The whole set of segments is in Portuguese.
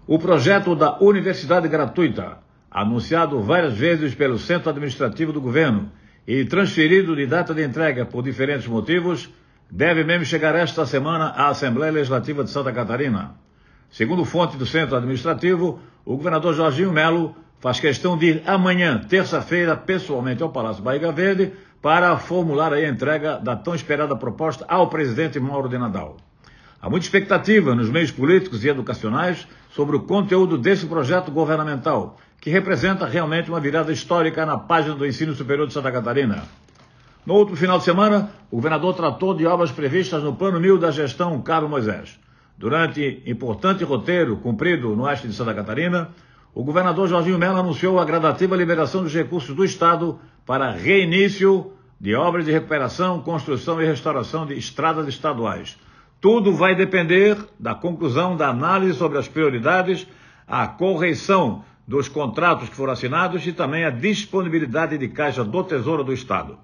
O projeto da Universidade Gratuita, anunciado várias vezes pelo Centro Administrativo do Governo e transferido de data de entrega por diferentes motivos, deve mesmo chegar esta semana à Assembleia Legislativa de Santa Catarina. Segundo fonte do Centro Administrativo, o governador Jorginho Melo faz questão de ir amanhã, terça-feira, pessoalmente ao Palácio Barriga Verde para formular a entrega da tão esperada proposta ao presidente Mauro de Nadal. Há muita expectativa nos meios políticos e educacionais sobre o conteúdo desse projeto governamental, que representa realmente uma virada histórica na página do ensino superior de Santa Catarina. No outro final de semana, o governador tratou de obras previstas no Plano 1000 da gestão Carlos Moisés. Durante importante roteiro cumprido no oeste de Santa Catarina, o governador Jorginho Melo anunciou a gradativa liberação dos recursos do Estado para reinício de obras de recuperação, construção e restauração de estradas estaduais. Tudo vai depender da conclusão da análise sobre as prioridades, a correção dos contratos que foram assinados e também a disponibilidade de caixa do Tesouro do Estado.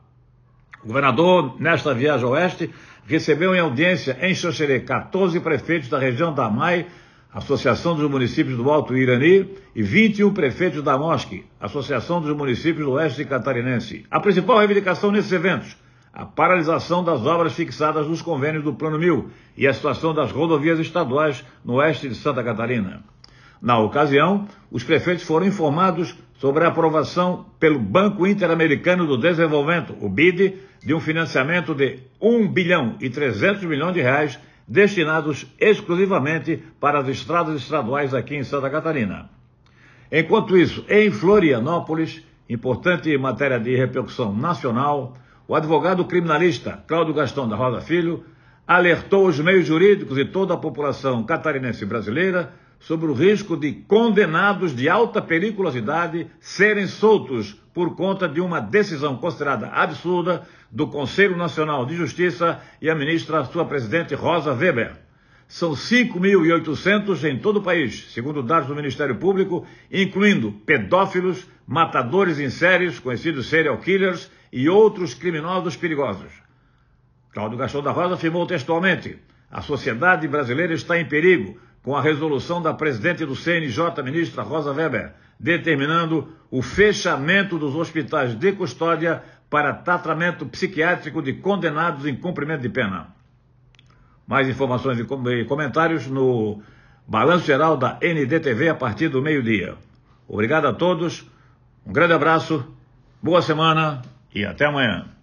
O governador, nesta viagem ao oeste, recebeu em audiência em Xoxerê 14 prefeitos da região da AMAI, Associação dos Municípios do Alto Irani, e 21 prefeitos da MOSC, Associação dos Municípios do Oeste Catarinense. A principal reivindicação nesses eventos: a paralisação das obras fixadas nos convênios do Plano 1000 e a situação das rodovias estaduais no oeste de Santa Catarina. Na ocasião, os prefeitos foram informados sobre a aprovação pelo Banco Interamericano do Desenvolvimento, o BID, de um financiamento de 1 bilhão e 300 milhões de reais destinados exclusivamente para as estradas estaduais aqui em Santa Catarina. Enquanto isso, em Florianópolis, importante matéria de repercussão nacional, o advogado criminalista Cláudio Gastão da Rosa Filho alertou os meios jurídicos e toda a população catarinense e brasileira sobre o risco de condenados de alta periculosidade serem soltos por conta de uma decisão considerada absurda do Conselho Nacional de Justiça e a ministra, sua presidente, Rosa Weber. São 5.800 em todo o país, segundo dados do Ministério Público, incluindo pedófilos, matadores em séries, conhecidos serial killers, e outros criminosos perigosos. Cláudio Gastão da Rosa afirmou textualmente: a sociedade brasileira está em perigo com a resolução da presidente do CNJ, ministra Rosa Weber, determinando o fechamento dos hospitais de custódia para tratamento psiquiátrico de condenados em cumprimento de pena. Mais informações e comentários no Balanço Geral da NDTV a partir do meio-dia. Obrigado a todos, um grande abraço, boa semana e até amanhã.